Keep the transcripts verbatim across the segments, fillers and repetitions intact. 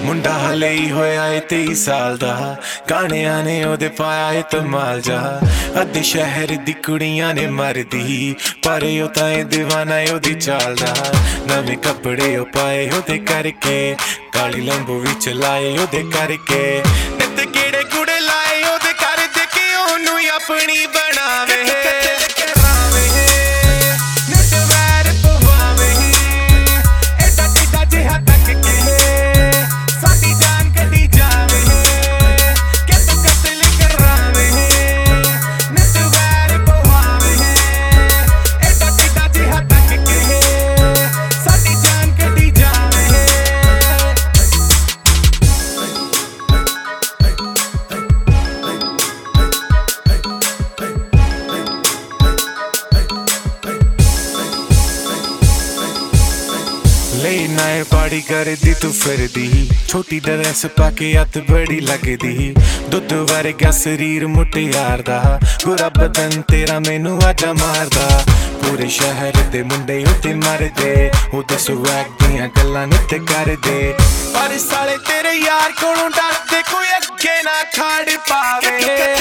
ਮੁੰਡਾ ਹਲੇ ਹੀ ਹੋਇਆ ਏ ਤੇਈ ਸਾਲ ਦਾ, ਗਾਣਿਆਂ ਨੇ ਉਹਦੇ ਪਾਇਆ ਏ ਧਮਾਲ ਜਾ। ਅੱਧੇ ਸ਼ਹਿਰ ਦੀ ਕੁੜੀਆਂ ਨੇ ਮਰਦੀ, ਪਰ ਉਹ ਤਾਂ ਏ ਦੀਵਾਨਾ ਏ ਉਹਦੀ ਚਾਲ ਦਾ। ਨਵੇਂ ਕੱਪੜੇ ਉਹ ਪਾਏ ਉਹਦੇ ਕਰਕੇ, ਕਾਲੀ ਲੰਬੋ ਵੀ ਚਲਾਏ ਉਹਦੇ ਕਰਕੇ, ਨਿੱਤ ਕਿਹੜੇ ਕੁੜੇ ਲਾਏ ਉਹਦੇ ਕਰ ਦੇ ਕੇ ਉਹਨੂੰ ਹੀ ਆਪਣੀ ਬਣਾਵੇ। ले नाए पाड़ी कर दी तू फिर दी, छोटी ड्रेस पाके हथ बड़ी लगदी। दुध वर्गा शरीर मुटियार दा, गोरा बदन तेरा मैनू आजा मारदा। पूरे शहर दे मुंडे उत्ते मरदे, ओदे स्वैग दियां गल्लां नित करदे। पर साले तेरे यार कोलों डरदे, कोई अगे ना खड़ पावे।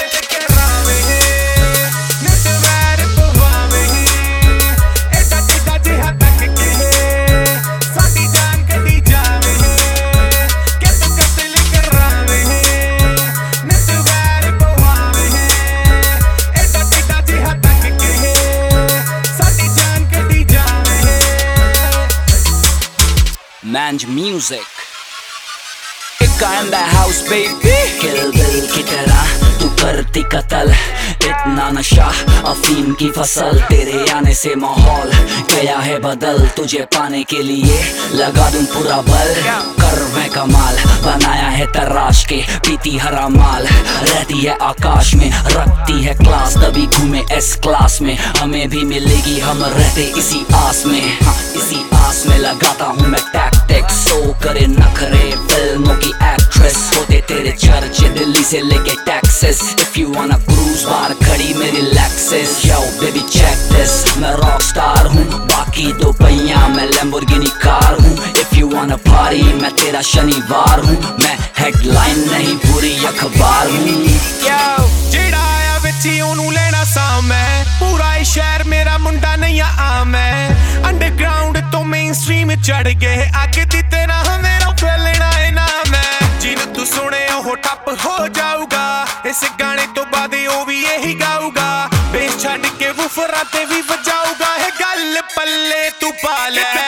Manj music. Ikka in the house baby, Kill Bill की तरह तू करती कत्ल। इतना नशा अफीम की फसल, तेरे आने से माहौल गया है बदल। तुझे पाने के लिए लगा दूं पूरा बल, कर मैं कमाल बनाया है तराश के। पीती हरा माल रहती है आकाश में, रखती है क्लास तभी घूमे एस क्लास में। हमें भी मिलेगी हम रहते इसी आस में, हाँ इसी आस में लगाता हूँ मैं टैक्टिक्स। सो करे नखरे फिल्मों की एक्ट्रेस, होते तेरे चर्चे दिल्ली से लेके taxes. If you wanna cruise बार खड़ी मेरी Lexus, yo baby check this मैं रॉक स्टार हूँ, बाकी दो पहिया मैं लैम्बोर्गिनी कार हूँ। इफ यू वाना पार्टी मैं तेरा शनिवार हूँ, मैं हेडलाइन नहीं पूरी अखबार हूँ। जेड़ा आया विची ओनू लेना सा मैं, पूरा ही शहर मेरा मुंडा नहीं आ मैं। अंडरग्राउंड तो मेन स्ट्रीम चढ़ गए, आगे दी तेरा मेरा फैलना है ना मैं। जिन्हें तू सुने वो टप हो जाऊगा, इस गाने तो बाद वो भी यही गाऊगा। बेस छड़ के वूफरां ते भी बजाऊगा, है गल पल्ले तू पा ले।